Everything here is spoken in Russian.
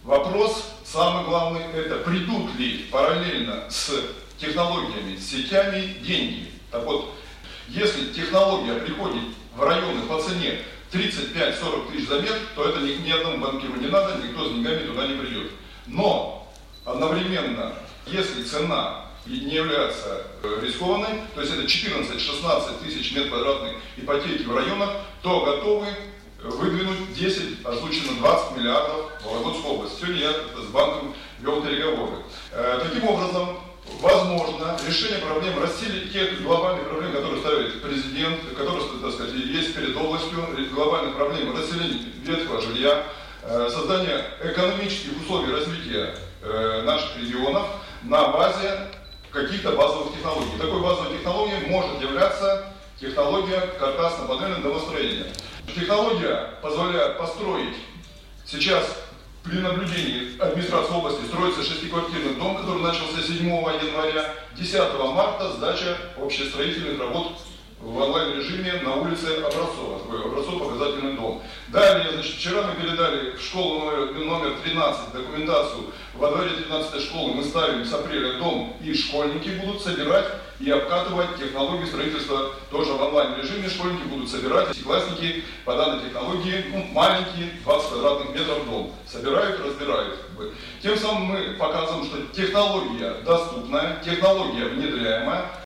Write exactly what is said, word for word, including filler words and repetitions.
Вопрос, самый главный, это придут ли параллельно с технологиями, с сетями деньги. Так вот, если технология приходит в районы по цене тридцать пять — сорок тысяч за метр, то это ни, ни одному банкиру не надо, никто с деньгами туда не придет. Но одновременно, если цена не является рискованной, то есть это четырнадцать — шестнадцать тысяч метров квадратных ипотеки в районах, то готовы выдвинуть десять, озвучено двадцать миллиардов в Вологодскую область. Сегодня я с банком вел переговоры. Таким образом, возможно, решение проблем России, тех глобальных проблем, которые ставит президент, которые, так сказать, есть перед областью, глобальных проблем расселения ветхого жилья, создание экономических условий развития наших регионов на базе каких-то базовых технологий. Такой базовой технологией может являться технология каркасно-панельного домостроения. Технология позволяет построить сейчас при наблюдении администрации области строится шестиквартирный дом, который начался седьмого января, десятого марта сдача общестроительных работ в онлайн-режиме на улице Образцова, такой образцово-показательный дом. Далее, значит, вчера мы передали в школу номер, номер тринадцать документацию. Во дворе тринадцатой школы мы ставим с апреля дом, и школьники будут собирать и обкатывать технологии строительства тоже в онлайн-режиме. Школьники будут собирать, десятиклассники по данной технологии, ну, маленький, двадцать квадратных метров дом. Собирают, разбирают. Тем самым мы показываем, что технология доступная, технология внедряемая.